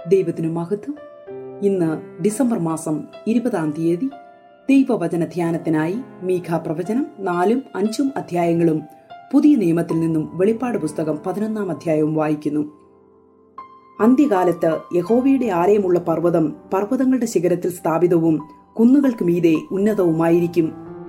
ദൈവത്തിനു മഹത്വം. ഇന്ന് ഡിസംബർ മാസം 20 ദൈവവചന ധ്യാനത്തിനായി മീഖ പ്രവചനം 4, 5 അധ്യായങ്ങളും പുതിയ നിയമത്തിൽ നിന്നും വെളിപ്പാട് പുസ്തകം 11 അധ്യായവും വായിക്കുന്നു. അന്ത്യകാലത്ത് യഹോവയുടെ ആലയമുള്ള പർവ്വതം പർവ്വതങ്ങളുടെ ശിഖരത്തിൽ സ്ഥാപിതവും കുന്നുകൾക്ക് മീതെ ഉന്നതവുമായിരിക്കും.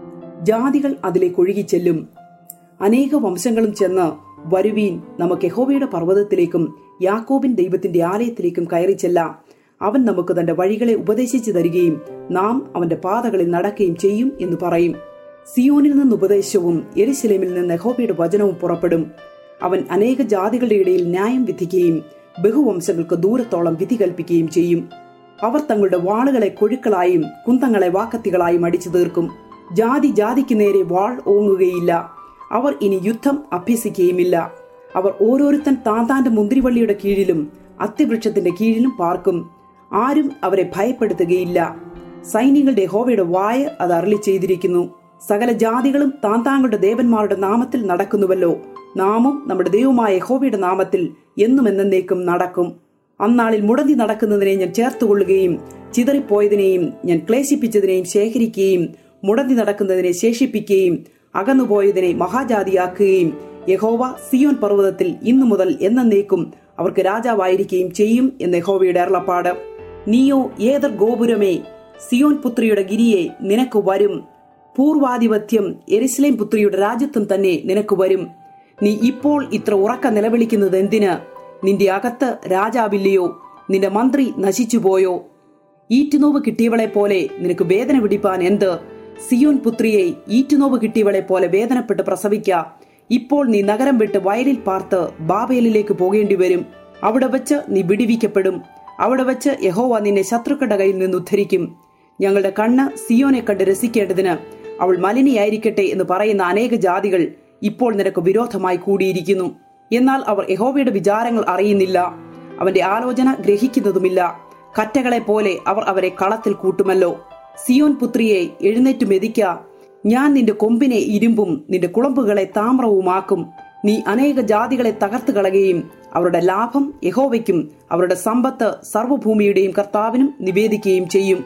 ജാതികൾ അതിലേക്ക് ഒഴുകിച്ചെല്ലും. അനേക വംശങ്ങളും ചെന്ന്, വരുവീൻ, നമുക്ക് യഹോവയുടെ പർവ്വതത്തിലേക്കും യാക്കോബിൻ ദൈവത്തിന്റെ ആലയത്തിലേക്കും കയറി ചെല്ലാം. അവൻ നമുക്ക് തന്റെ വഴികളെ ഉപദേശിച്ചു തരികയും നാം അവന്റെ പാതകളിൽ നടക്കുകയും ചെയ്യും എന്ന് പറയും. സിയോനിൽ നിന്ന് ഉപദേശവും യെരുശലേമിൽ നിന്ന് യഹോവയുടെ വചനവും പുറപ്പെടും. അവൻ അനേക ജാതികളുടെ ഇടയിൽ ന്യായം വിധിക്കുകയും ബഹുവംശങ്ങൾക്ക് ദൂരത്തോളം വിധി കൽപ്പിക്കുകയും ചെയ്യും. അവർ തങ്ങളുടെ വാളുകളെ കൊഴുക്കളായും കുന്തങ്ങളെ വാക്കത്തികളായും അടിച്ചു തീർക്കും. ജാതി ജാതിക്ക് നേരെ വാൾ ഓങ്ങുകയില്ല. അവർ ഇനി യുദ്ധം അഭ്യസിക്കുകയുമില്ല. അവർ ഓരോരുത്തൻ താന്താന്റെ മുന്തിരിവള്ളിയുടെ കീഴിലും അത്തിവൃക്ഷത്തിന്റെ കീഴിലും പാർക്കും. ആരും അവരെ ഭയപ്പെടുത്തുകയില്ല. സൈന്യങ്ങളുടെ യഹോവയുടെ വായ അത് അരുളി ചെയ്തിരിക്കുന്നു. സകല ജാതികളും താന്താങ്ങളുടെ ദേവന്മാരുടെ നാമത്തിൽ നടക്കുന്നുവല്ലോ. നാമും നമ്മുടെ ദൈവമായ യഹോവയുടെ നാമത്തിൽ എന്നും എന്നേക്കും നടക്കും. അന്നാളിൽ മുടന്തി നടക്കുന്നതിനെ ഞാൻ ചേർത്തുകൊള്ളുകയും ചിതറിപ്പോയതിനെയും ഞാൻ ക്ലേശിപ്പിച്ചതിനെയും ശേഖരിക്കുകയും മുടന്തി നടക്കുന്നതിനെ ശേഷിപ്പിക്കുകയും അകന്നുപോയതിനെ മഹാജാതിയാക്കുകയും യഹോവ സിയോൻ പർവ്വതത്തിൽ ഇന്നു മുതൽ എന്നേക്കും അവർക്ക് രാജാവായിരിക്കുകയും ചെയ്യും എന്ന് യഹോവയുടെ അരുളപ്പാട്. നീയോ ഏതർ ഗോപുരമേ, സിയോൻ പുത്രിയുടെ ഗിരിയെ, നിനക്ക് വരും. പൂർവാധിപത്യം യെരുശലേം പുത്രിയുടെ രാജ്യത്വം തന്നെ നിനക്ക് വരും. നീ ഇപ്പോൾ ഇത്ര ഉറക്ക നിലവിളിക്കുന്നത് എന്തിന്? നിന്റെ അകത്ത് രാജാവില്ലയോ? നിന്റെ മന്ത്രി നശിച്ചുപോയോ? ഈറ്റുനോവ് കിട്ടിയവളെ പോലെ നിനക്ക് വേദന പിടിപ്പാൻ എന്ത്? സിയോൻ പുത്രിയെ, ഈറ്റുനോവ് കിട്ടിയവളെ പോലെ വേദനപ്പെട്ട് പ്രസവിക്ക. ഇപ്പോൾ നീ നഗരം വിട്ട് വയലിൽ പാർത്ത് ബാബേലിലേക്ക് പോകേണ്ടി വരും. അവിടെ വെച്ച് നീ വിടുവിക്കപ്പെടും. അവിടെ വെച്ച് യഹോവ നിന്നെ ശത്രുക്കളുടെ കയ്യിൽ നിന്ന് ഉദ്ധരിക്കും. ഞങ്ങളുടെ കണ്ണ് സിയോനെ കണ്ട് രസിക്കേണ്ടതിന് അവൾ മലിനിയായിരിക്കട്ടെ എന്ന് പറയുന്ന അനേക ജാതികൾ ഇപ്പോൾ നിനക്ക് വിരോധമായി കൂടിയിരിക്കുന്നു. എന്നാൽ അവർ യഹോവയുടെ വിചാരങ്ങൾ അറിയുന്നില്ല, അവന്റെ ആലോചന ഗ്രഹിക്കുന്നതുമില്ല. കറ്റകളെ പോലെ അവർ അവരെ കളത്തിൽ കൂട്ടുമല്ലോ. സിയോൻ പുത്രിയെ, എഴുന്നേറ്റ് മെതിക്ക. ഞാൻ നിന്റെ കൊമ്പിനെ ഇരുമ്പും നിന്റെ കുളമ്പുകളെ താമ്രവുമാക്കും. നീ അനേക ജാതികളെ തകർത്ത് കളയുകയും അവരുടെ ലാഭം യഹോവയ്ക്കും അവരുടെ സമ്പത്ത് സർവ്വഭൂമിയുടെയും കർത്താവിനും നിവേദിക്കുകയും ചെയ്യും.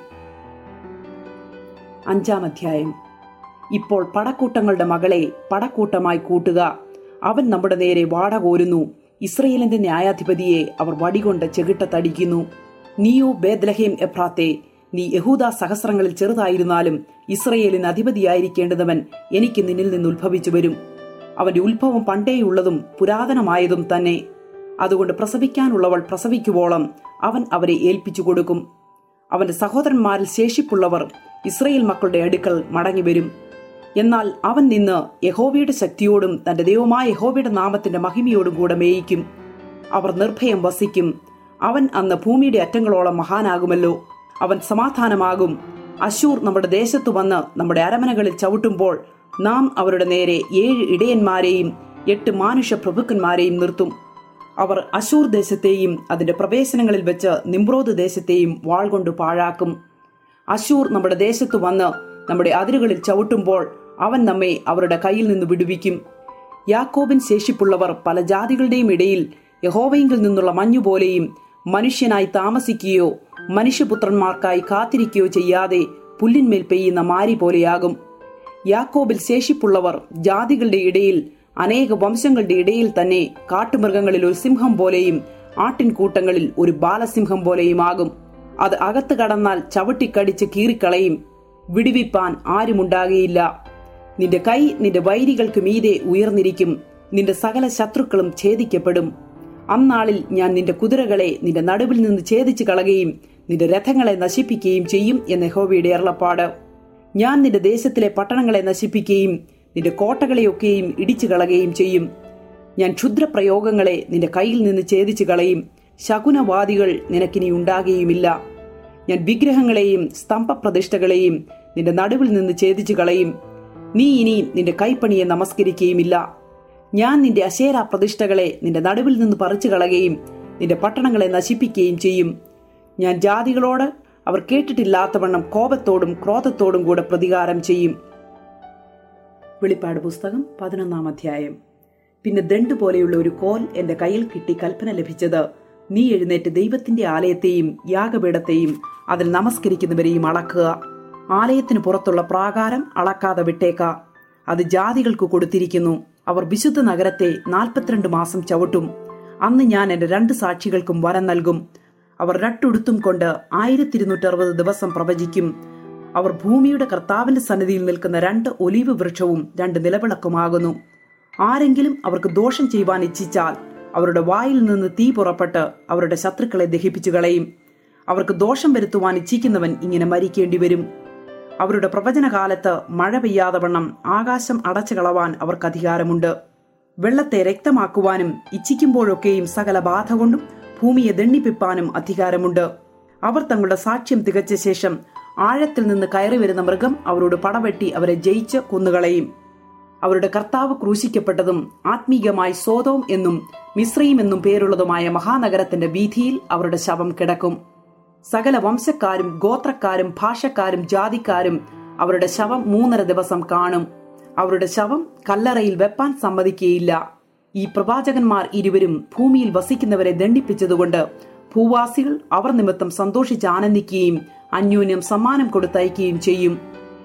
5 അധ്യായം. ഇപ്പോൾ പടക്കൂട്ടങ്ങളുടെ മകളെ പടക്കൂട്ടമായി കൂട്ടുക. അവൻ നമ്മുടെ നേരെ വാട കോരുന്നു. ഇസ്രയേലിന്റെ ന്യായാധിപതിയെ അവർ വടികൊണ്ട് ചെകിട്ടത്തടിക്കുന്നു. നീയോ ബേത്ലഹേം എഫ്രാത്തെ, നീ യഹൂദ സഹസ്രങ്ങളിൽ ചെറുതായിരുന്നാലും ഇസ്രയേലിന് അധിപതിയായിരിക്കേണ്ടവൻ എനിക്ക് നിന്നിൽ നിന്ന് ഉത്ഭവിച്ചു വരും. അവന്റെ ഉത്ഭവം പണ്ടേയുള്ളതും പുരാതനമായതും തന്നെ. അതുകൊണ്ട് പ്രസവിക്കാനുള്ളവൾ പ്രസവിക്കുവോളം അവൻ അവരെ ഏൽപ്പിച്ചു കൊടുക്കും. അവന്റെ സഹോദരന്മാരിൽ ശേഷിപ്പുള്ളവർ ഇസ്രയേൽ മക്കളുടെ അടുക്കൽ മടങ്ങിവരും. എന്നാൽ അവൻ നിന്ന് യഹോവയുടെ ശക്തിയോടും തന്റെ ദൈവമായ യഹോവയുടെ നാമത്തിന്റെ മഹിമയോടും കൂടെ മേയിക്കും. അവർ നിർഭയം വസിക്കും. അവൻ അന്ന് ഭൂമിയുടെ അറ്റങ്ങളോളം മഹാനാകുമല്ലോ. അവൻ സമാധാനമാകും. അശൂർ നമ്മുടെ ദേശത്തു വന്ന് നമ്മുടെ അരമനകളിൽ ചവിട്ടുമ്പോൾ നാം അവരുടെ നേരെ 7 ഇടയന്മാരെയും 8 മാനുഷ പ്രഭുക്കന്മാരെയും നിർത്തും. അവർ അശൂർ ദേശത്തെയും അതിന്റെ പ്രവേശനങ്ങളിൽ വെച്ച് നിമ്രോദ് ദേശത്തെയും വാൾ കൊണ്ട് പാഴാക്കും. അശൂർ നമ്മുടെ ദേശത്തു വന്ന് നമ്മുടെ അതിരുകളിൽ ചവിട്ടുമ്പോൾ അവൻ നമ്മെ അവരുടെ കയ്യിൽ നിന്ന് വിടുവിക്കും. യാക്കോബിൻ ശേഷിപ്പുള്ളവർ പല ജാതികളുടെയും ഇടയിൽ യഹോവയിങ്കിൽ നിന്നുള്ള മഞ്ഞുപോലെയും മനുഷ്യനായി താമസിക്കുകയോ മനുഷ്യപുത്രന്മാർക്കായി കാത്തിരിക്കുകയോ ചെയ്യാതെ പുല്ലിന്മേൽ പെയ്യുന്ന മാരി പോലെയാകും. യാക്കോബിൽ ശേഷിപ്പുള്ളവർ ജാതികളുടെ ഇടയിൽ അനേക വംശങ്ങളുടെ ഇടയിൽ തന്നെ കാട്ടുമൃഗങ്ങളിൽ ഒരു സിംഹം പോലെയും ആട്ടിൻകൂട്ടങ്ങളിൽ ഒരു ബാലസിംഹം പോലെയുമാകും. അത് അകത്ത് കടന്നാൽ ചവിട്ടിക്കടിച്ച് കീറിക്കളയും. വിടുവിപ്പാൻ ആരുമുണ്ടാകുകയില്ല. നിന്റെ കൈ നിന്റെ വൈരികൾക്ക് മീതെ ഉയർന്നിരിക്കും. നിന്റെ സകല ശത്രുക്കളും ഛേദിക്കപ്പെടും. അന്നാളിൽ ഞാൻ നിന്റെ കുതിരകളെ നിന്റെ നടുവിൽ നിന്ന് ഛേദിച്ചു കളയുകയും നിന്റെ രഥങ്ങളെ നശിപ്പിക്കുകയും ചെയ്യും എന്ന് യഹോവയുടെ അരുളപ്പാട്. ഞാൻ നിന്റെ ദേശത്തിലെ പട്ടണങ്ങളെ നശിപ്പിക്കുകയും നിന്റെ കോട്ടകളെയൊക്കെയും ഇടിച്ചു കളയുകയും ചെയ്യും. ഞാൻ ക്ഷുദ്രപ്രയോഗങ്ങളെ നിന്റെ കയ്യിൽ നിന്ന് ഛേദിച്ചു കളയും. ശകുനവാദികൾ നിനക്കിനി ഉണ്ടാകുകയുമില്ല. ഞാൻ വിഗ്രഹങ്ങളെയും സ്തംഭപ്രതിഷ്ഠകളെയും നിന്റെ നടുവിൽ നിന്ന് ഛേദിച്ചു കളയും. നീ ഇനി നിന്റെ കൈപ്പണിയെ നമസ്കരിക്കുകയുമില്ല. ഞാൻ നിന്റെ അശേര പ്രതിഷ്ഠകളെ നിന്റെ നടുവിൽ നിന്ന് പറിച്ചു കളയുകയും നിന്റെ പട്ടണങ്ങളെ നശിപ്പിക്കുകയും ചെയ്യും. ഞാൻ ജാതികളോട് അവർ കേട്ടിട്ടില്ലാത്തവണ്ണം കോപത്തോടും ക്രോധത്തോടും കൂടെ പ്രതികാരം ചെയ്യും. വെളിപ്പാട് പുസ്തകം 11 അധ്യായം. പിന്നെ ദണ്ട് പോലെയുള്ള ഒരു കോൽ എന്റെ കയ്യിൽ കിട്ടി കൽപ്പന ലഭിച്ചത്, നീ എഴുന്നേറ്റ് ദൈവത്തിന്റെ ആലയത്തെയും യാഗപീഠത്തെയും അതിൽ നമസ്കരിക്കുന്നവരെയും അളക്കുക. ആലയത്തിന് പുറത്തുള്ള പ്രാകാരം അളക്കാതെ വിട്ടേക്ക. അത് ജാതികൾക്ക് കൊടുത്തിരിക്കുന്നു. അവർ വിശുദ്ധ നഗരത്തെ 42 മാസം ചവിട്ടും. അന്ന് ഞാൻ എന്റെ 2 സാക്ഷികൾക്കും വരം നൽകും. അവർ രട്ടുടുത്തും കൊണ്ട് 1260 ദിവസം പ്രവചിക്കും. അവർ ഭൂമിയുടെ കർത്താവിന്റെ സന്നിധിയിൽ നിൽക്കുന്ന 2 ഒലീവ് വൃക്ഷവും 2 നിലവിളക്കുമാകുന്നു. ആരെങ്കിലും അവർക്ക് ദോഷം ചെയ്യുവാൻ ഇച്ഛിച്ചാൽ അവരുടെ വായിൽ നിന്ന് തീ പുറപ്പെട്ട് അവരുടെ ശത്രുക്കളെ ദഹിപ്പിച്ചു കളയും. അവർക്ക് ദോഷം വരുത്തുവാൻ ഇച്ഛിക്കുന്നവൻ ഇങ്ങനെ മരിക്കേണ്ടി വരും. അവരുടെ പ്രവചനകാലത്ത് മഴ പെയ്യാതെ വണ്ണം ആകാശം അടച്ചു കളവാൻ അവർക്ക് അധികാരമുണ്ട്. വെള്ളത്തെ രക്തമാക്കുവാനും ഇച്ഛിക്കുമ്പോഴൊക്കെയും സകല ബാധ കൊണ്ടും ഭൂമിയെ ദണ്ഡിപ്പിപ്പാനും അധികാരമുണ്ട്. അവർ തങ്ങളുടെ സാക്ഷ്യം തികച്ച ശേഷം ആഴത്തിൽ നിന്ന് കയറി വരുന്ന മൃഗം അവരോട് പടവെട്ടി അവരെ ജയിച്ച് കൊന്നുകളയും. അവരുടെ കർത്താവ് ക്രൂശിക്കപ്പെട്ടതും ആത്മീകമായി സോദോം എന്നും മിസ്രയീം എന്നും പേരുള്ളതുമായ മഹാനഗരത്തിന്റെ വീഥിയിൽ അവരുടെ ശവം കിടക്കും. സകല വംശക്കാരും ഗോത്രക്കാരും ഭാഷക്കാരും ജാതിക്കാരും അവരുടെ ശവം 3.5 ദിവസം കാണും. അവരുടെ ശവം കല്ലറയിൽ വെപ്പാൻ സമ്മതിക്കുകയില്ല. ഈ പ്രവാചകന്മാർ ഇരുവരും ഭൂമിയിൽ വസിക്കുന്നവരെ ദണ്ഡിപ്പിച്ചതുകൊണ്ട് ഭൂവാസികൾ അവർ നിമിത്തം സന്തോഷിച്ച് ആനന്ദിക്കുകയും അന്യോന്യം സമ്മാനം കൊടുത്തയക്കുകയും ചെയ്യും.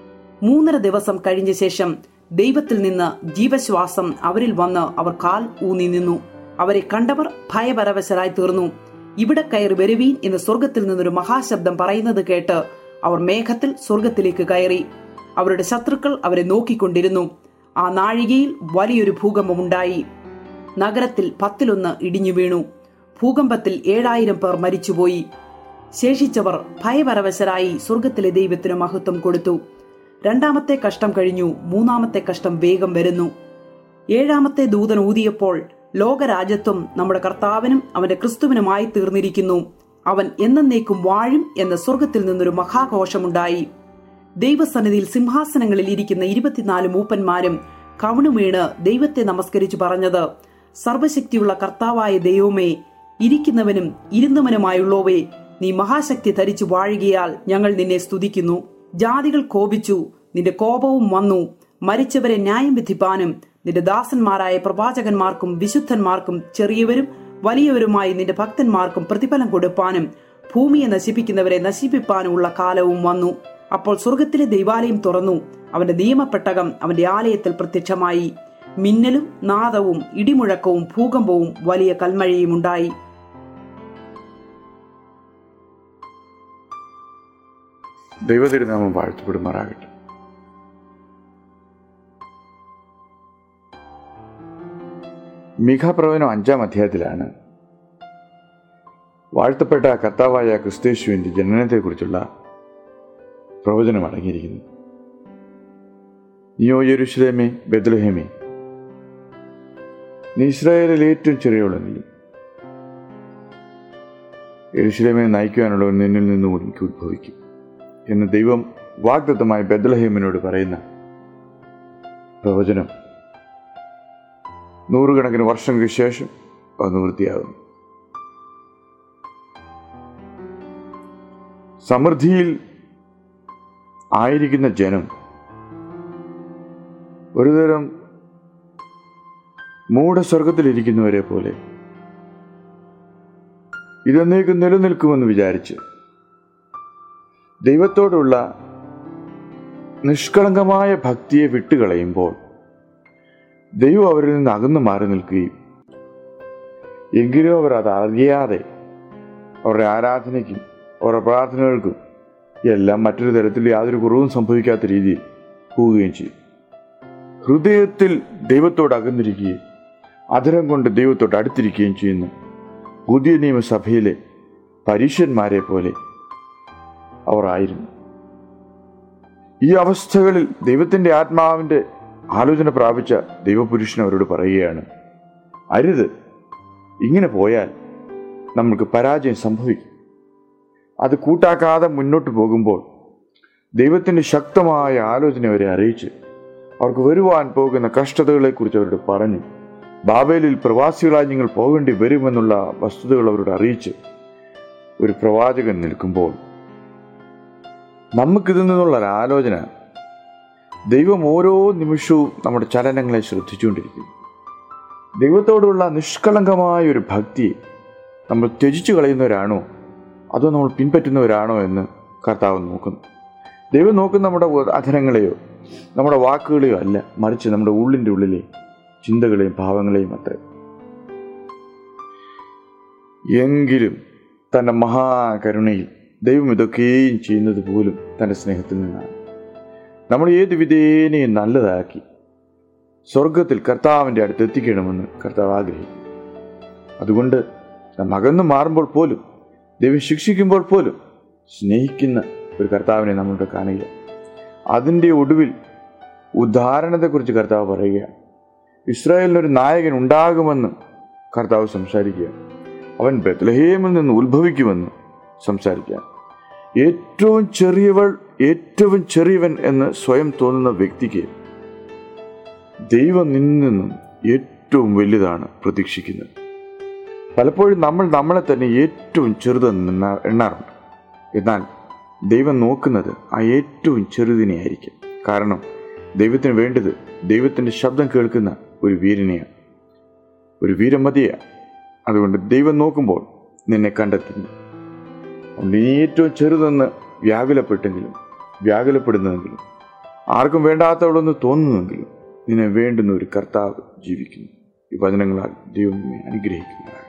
3.5 ദിവസം കഴിഞ്ഞ ശേഷം ദൈവത്തിൽ നിന്ന് ജീവശ്വാസം അവരിൽ വന്ന് അവർ കാൽ ഊന്നി നിന്നു. അവരെ കണ്ടവർ ഭയപരവശരായി തീർന്നു. ഇവിടെ കയറി വരുവീൻ എന്ന് സ്വർഗത്തിൽ നിന്നൊരു മഹാശബ്ദം പറയുന്നത് കേട്ട് അവർ മേഘത്തിൽ സ്വർഗത്തിലേക്ക് കയറി. അവരുടെ ശത്രുക്കൾ അവരെ നോക്കിക്കൊണ്ടിരുന്നു. ആ നാഴികയിൽ വലിയൊരു ഭൂകമ്പമുണ്ടായി. നഗരത്തിൽ 10 ഇടിഞ്ഞു വീണു. ഭൂകമ്പത്തിൽ 7000 പേർ മരിച്ചുപോയി. ശേഷിച്ചവർ ഭയപരവശരായി സ്വർഗത്തിലെ ദൈവത്തിന് മഹത്വം കൊടുത്തു. 2ാമത്തെ കഷ്ടം കഴിഞ്ഞു. 3ാമത്തെ കഷ്ടം വേഗം വരുന്നു. 7ാമത്തെ ദൂതൻ ഊതിയപ്പോൾ ലോകരാജ്യത്വം നമ്മുടെ കർത്താവിനും അവന്റെ ക്രിസ്തുവിനുമായി തീർന്നിരിക്കുന്നു. അവൻ എന്നേക്കും വാഴും എന്ന സ്വർഗത്തിൽ നിന്നൊരു മഹാഘോഷമുണ്ടായി. ദൈവസന്നിധിയിൽ സിംഹാസനങ്ങളിൽ ഇരിക്കുന്ന 24 മൂപ്പന്മാരും കവിണുവീണ് ദൈവത്തെ നമസ്കരിച്ചു പറഞ്ഞത്, സർവശക്തിയുള്ള കർത്താവായ ദൈവമേ, ഇരിക്കുന്നവനും ഇരുന്നവനുമായുള്ളവേ, നീ മഹാശക്തി ധരിച്ചു വാഴുകയാൽ ഞങ്ങൾ നിന്നെ സ്തുതിക്കുന്നു. ജാതികൾ കോപിച്ചു, നിന്റെ കോപവും വന്നു. മരിച്ചവരെ ന്യായം വിധിപ്പാനും നിന്റെ ദാസന്മാരായ പ്രവാചകന്മാർക്കും വിശുദ്ധന്മാർക്കും ചെറിയവരും വലിയവരുമായി നിന്റെ ഭക്തന്മാർക്കും പ്രതിഫലം കൊടുപ്പാനും ഭൂമിയെ നശിപ്പിക്കുന്നവരെ നശിപ്പിപ്പാനുമുള്ള കാലവും വന്നു. അപ്പോൾ സ്വർഗത്തിലെ ദൈവാലയം തുറന്നു. അവന്റെ നിയമപ്പെട്ടകം അവന്റെ ആലയത്തിൽ പ്രത്യക്ഷമായി. മിന്നലും നാദവും ഇടിമുഴക്കവും ഭൂകമ്പവും വലിയ കൽമഴയും ഉണ്ടായി. ദൈവതിരുനാമം വാഴ്ത്തപ്പെടുമാറാകട്ടെ. മീഖാപ്രവചനം 5-ാം അധ്യായത്തിലാണ് വാഴ്ത്തപ്പെട്ട കർത്താവായ ക്രിസ്തേശുവിന്റെ ജനനത്തെക്കുറിച്ചുള്ള പ്രവചനം അടങ്ങിയിരിക്കുന്നു. നീയോ യെരൂശലേമേ, ബെത്ലഹേമേ, നീ ഇസ്രായേലിൽ ഏറ്റവും ചെറിയവളെ, നീ യെരൂശലേമിനെ നയിക്കുവാനുള്ളവൻ നിന്നിൽ നിന്നും എനിക്ക് ഉദ്ഭവിക്കും എന്ന് ദൈവം വാഗ്ദത്തമായി ബെത്ലഹേമിനോട് പറയുന്ന പ്രവചനം 100 കണക്കിന് വർഷങ്ങൾക്ക് ശേഷം അത് നിവൃത്തിയാകുന്നു. സമൃദ്ധിയിൽ ആയിരിക്കുന്ന ജനം ഒരുതരം മൂഢസ്വർഗത്തിലിരിക്കുന്നവരെ പോലെ ഇതെന്നേക്കും നിലനിൽക്കുമെന്ന് വിചാരിച്ച് ദൈവത്തോടുള്ള നിഷ്കളങ്കമായ ഭക്തിയെ വിട്ടുകളയുമ്പോൾ ദൈവം അവരിൽ നിന്ന് അകന്നു മാറി നിൽക്കുകയും എങ്കിലും അവർ അത് അറിയാതെ അവരുടെ ആരാധനയ്ക്കും അവരുടെ പ്രാർത്ഥനകൾക്കും എല്ലാം മറ്റൊരു തരത്തിൽ യാതൊരു കുറവും സംഭവിക്കാത്ത രീതിയിൽ പോവുകയും ചെയ്യും. ഹൃദയത്തിൽ ദൈവത്തോട് അകന്നിരിക്കുകയും അധരം കൊണ്ട് ദൈവത്തോട് അടുത്തിരിക്കുകയും ചെയ്യുന്ന പുതിയ നിയമസഭയിലെ പരീശന്മാരെ പോലെ അവർ ആയിരുന്നു. ഈ അവസ്ഥകളിൽ ദൈവത്തിൻ്റെ ആത്മാവിൻ്റെ ആലോചന പ്രാപിച്ച ദൈവപുരുഷൻ അവരോട് പറയുകയാണ്, അരുത്, ഇങ്ങനെ പോയാൽ നമ്മൾക്ക് പരാജയം സംഭവിക്കും. അത് കൂട്ടാക്കാതെ മുന്നോട്ട് പോകുമ്പോൾ ദൈവത്തിൻ്റെ ശക്തമായ ആലോചന അവരെ അറിയിച്ച് അവർക്ക് വരുവാൻ പോകുന്ന കഷ്ടതകളെക്കുറിച്ച് അവരോട് പറഞ്ഞു, ബാബേലിൽ പ്രവാസികളായി നിങ്ങൾ പോകേണ്ടി വരുമെന്നുള്ള വസ്തുതകൾ അവരോട് അറിയിച്ച് ഒരു പ്രവാചകൻ നിൽക്കുമ്പോൾ നമുക്കിതിൽ നിന്നുള്ള ഒരു ആലോചന, ദൈവം ഓരോ നിമിഷവും നമ്മുടെ ചലനങ്ങളെ ശ്രദ്ധിച്ചുകൊണ്ടിരിക്കുന്നു. ദൈവത്തോടുള്ള നിഷ്കളങ്കമായ ഒരു ഭക്തിയെ നമ്മൾ ത്യജിച്ചു കളയുന്നവരാണോ അതോ നമ്മൾ പിൻപറ്റുന്നവരാണോ എന്ന് കർത്താവ് നോക്കുന്നു. ദൈവം നോക്കുന്ന നമ്മുടെ അധരങ്ങളെയോ നമ്മുടെ വാക്കുകളെയോ അല്ല, മറിച്ച് നമ്മുടെ ഉള്ളിൻ്റെ ഉള്ളിലെ ചിന്തകളെയും ഭാവങ്ങളെയും അത്രേ. എങ്കിലും തൻ്റെ മഹാകരുണയിൽ ദൈവം ഇതൊക്കെയും ചെയ്യുന്നത് പോലും തൻ്റെ സ്നേഹത്തിൽ നിന്നാണ്. നമ്മൾ ഏത് വിധേനയും നല്ലതാക്കി സ്വർഗത്തിൽ കർത്താവിൻ്റെ അടുത്ത് എത്തിക്കണമെന്ന് കർത്താവ് ആഗ്രഹിക്കുന്നു. അതുകൊണ്ട് നാം അകന്നു മാറുമ്പോൾ പോലും, ദൈവം ശിക്ഷിക്കുമ്പോൾ പോലും സ്നേഹിക്കുന്ന ഒരു കർത്താവിനെ നമ്മളുടെ കാണുക. അതിൻ്റെ ഒടുവിൽ ഉദാഹരണത്തെക്കുറിച്ച് കർത്താവ് പറയുകയാണ്. ഇസ്രായേലിനൊരു നായകൻ ഉണ്ടാകുമെന്ന് കർത്താവ് സംസാരിക്കുക. അവൻ ബെത്ലഹേമിൽ നിന്ന് ഉത്ഭവിക്കുമെന്ന് സംസാരിക്കുക. ഏറ്റവും ചെറിയവൻ എന്ന് സ്വയം തോന്നുന്ന വ്യക്തിക്ക് ദൈവം നിന്നും ഏറ്റവും വലുതാണ് പ്രതീക്ഷിക്കുന്നത്. പലപ്പോഴും നമ്മൾ നമ്മളെ തന്നെ ഏറ്റവും ചെറുതെന്ന് എണ്ണാറുണ്ട്. എന്നാൽ ദൈവം നോക്കുന്നത് ആ ഏറ്റവും ചെറുതിനെ ആയിരിക്കും. കാരണം ദൈവത്തിന് വേണ്ടത് ദൈവത്തിൻ്റെ ശബ്ദം കേൾക്കുന്ന ഒരു വീരനെയാണ്, ഒരു വീരമതിയാണ്. അതുകൊണ്ട് ദൈവം നോക്കുമ്പോൾ നിന്നെ കണ്ടെത്തുന്നു. നീ ഏറ്റവും ചെറുതെന്ന് വ്യാകുലപ്പെടുന്നതെങ്കിലും ആർക്കും വേണ്ടാത്തവളെന്ന് തോന്നുന്നുവെങ്കിലും നിന്നെ വേണ്ടുന്ന ഒരു കർത്താവ് ജീവിക്കുന്നു. ഈ വചനങ്ങളാൽ ദൈവം അനുഗ്രഹിക്കുന്നു.